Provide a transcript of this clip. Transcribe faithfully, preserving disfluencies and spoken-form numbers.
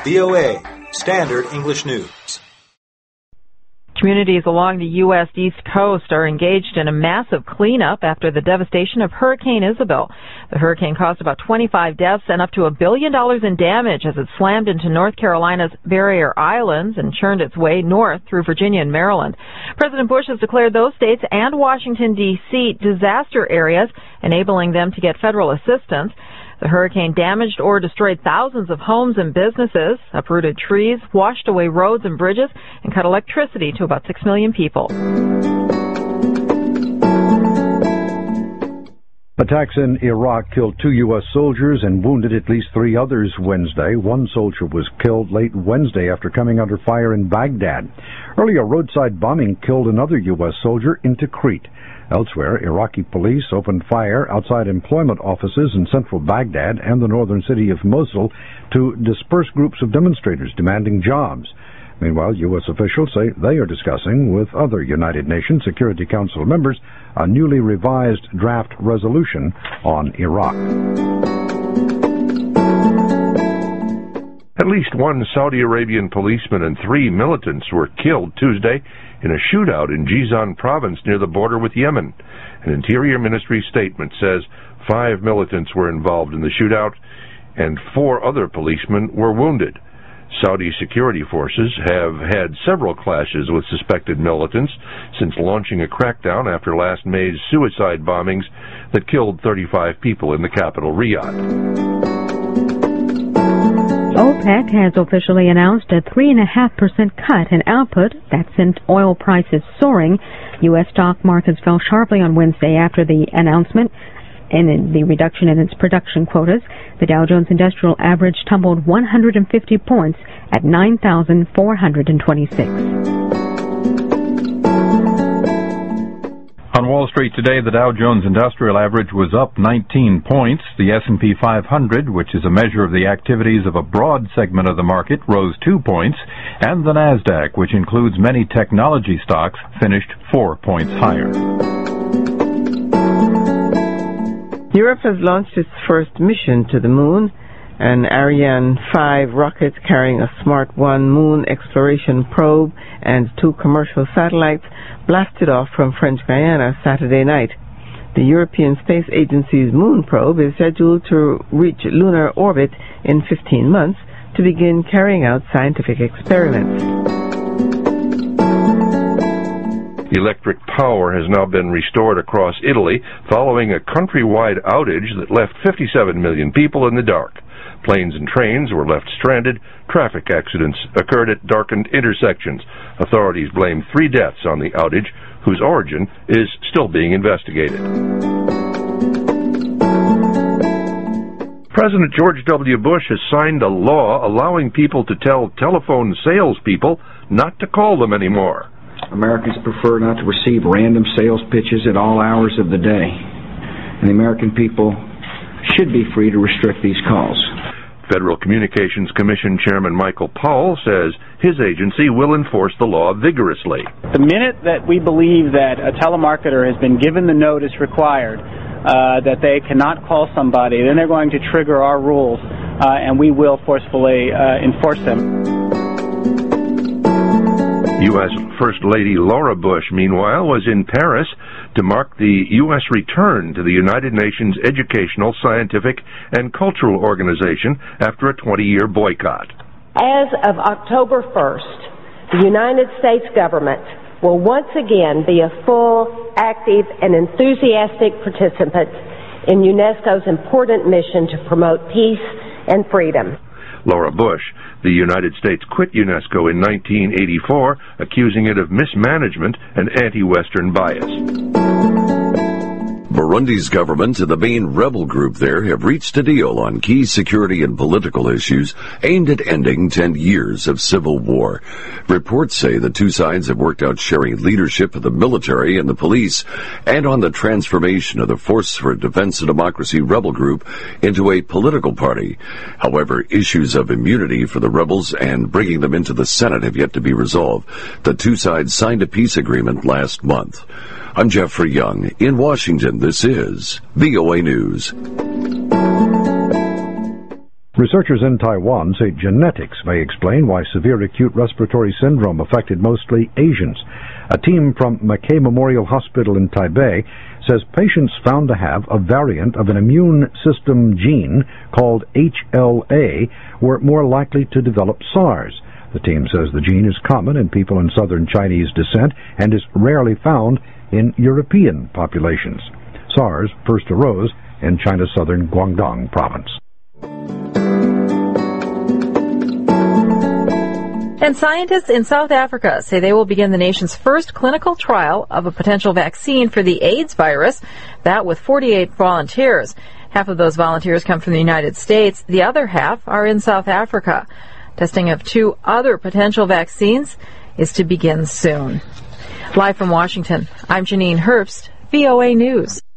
V O A, Standard English News. Communities along the U S East Coast are engaged in a massive cleanup after the devastation of Hurricane Isabel. The hurricane caused about twenty-five deaths and up to a billion dollars in damage as it slammed into North Carolina's barrier islands and churned its way north through Virginia and Maryland. President Bush has declared those states and Washington, D C disaster areas, enabling them to get federal assistance. The hurricane damaged or destroyed thousands of homes and businesses, uprooted trees, washed away roads and bridges, and cut electricity to about six million people. Attacks in Iraq killed two U S soldiers and wounded at least three others Wednesday. One soldier was killed late Wednesday after coming under fire in Baghdad. Earlier, roadside bombing killed another U S soldier in Tikrit. Elsewhere, Iraqi police opened fire outside employment offices in central Baghdad and the northern city of Mosul to disperse groups of demonstrators demanding jobs. Meanwhile, U S officials say they are discussing with other United Nations Security Council members a newly revised draft resolution on Iraq. At least one Saudi Arabian policeman and three militants were killed Tuesday in a shootout in Jizan province near the border with Yemen. An Interior Ministry statement says five militants were involved in the shootout and four other policemen were wounded. Saudi security forces have had several clashes with suspected militants since launching a crackdown after last May's suicide bombings that killed thirty-five people in the capital, Riyadh. OPEC has officially announced a three point five percent cut in output that sent oil prices soaring. U S stock markets fell sharply on Wednesday after the announcement and the reduction in its production quotas. The Dow Jones Industrial Average tumbled one hundred fifty points at nine thousand four hundred twenty-six. On Wall Street today, the Dow Jones Industrial Average was up nineteen points. The S and P five hundred, which is a measure of the activities of a broad segment of the market, rose two points. And the Nasdaq, which includes many technology stocks, finished four points higher. Europe has launched its first mission to the moon. An Ariane five rocket carrying a Smart one moon exploration probe and two commercial satellites blasted off from French Guiana Saturday night. The European Space Agency's moon probe is scheduled to reach lunar orbit in fifteen months to begin carrying out scientific experiments. Electric power has now been restored across Italy following a countrywide outage that left fifty-seven million people in the dark. Planes and trains were left stranded. Traffic accidents occurred at darkened intersections. Authorities blame three deaths on the outage, whose origin is still being investigated. President George W. Bush has signed a law allowing people to tell telephone salespeople not to call them anymore. Americans prefer not to receive random sales pitches at all hours of the day, and the American people should be free to restrict these calls. Federal Communications Commission Chairman Michael Powell says his agency will enforce the law vigorously. The minute that we believe that a telemarketer has been given the notice required uh, that they cannot call somebody, then they're going to trigger our rules, uh, and we will forcefully uh, enforce them. U S First Lady Laura Bush, meanwhile, was in Paris to mark the U S return to the United Nations Educational, Scientific, and Cultural Organization after a twenty-year boycott. As of October first, the United States government will once again be a full, active, and enthusiastic participant in UNESCO's important mission to promote peace and freedom. Laura Bush, the United States quit UNESCO in nineteen eighty-four, accusing it of mismanagement and anti-Western bias. Burundi's government and the main rebel group there have reached a deal on key security and political issues aimed at ending ten years of civil war. Reports say the two sides have worked out sharing leadership of the military and the police and on the transformation of the Force for Defense and Democracy rebel group into a political party. However, issues of immunity for the rebels and bringing them into the Senate have yet to be resolved. The two sides signed a peace agreement last month. I'm Jeffrey Young. In Washington, this is V O A News. Researchers in Taiwan say genetics may explain why severe acute respiratory syndrome affected mostly Asians. A team from Mackay Memorial Hospital in Taipei says patients found to have a variant of an immune system gene called H L A were more likely to develop SARS. The team says the gene is common in people in southern Chinese descent and is rarely found in European populations. SARS first arose in China's southern Guangdong province. And scientists in South Africa say they will begin the nation's first clinical trial of a potential vaccine for the AIDS virus, that with forty-eight volunteers. Half of those volunteers come from the United States. The other half are in South Africa. Testing of two other potential vaccines is to begin soon. Live from Washington, I'm Janine Herbst, V O A News.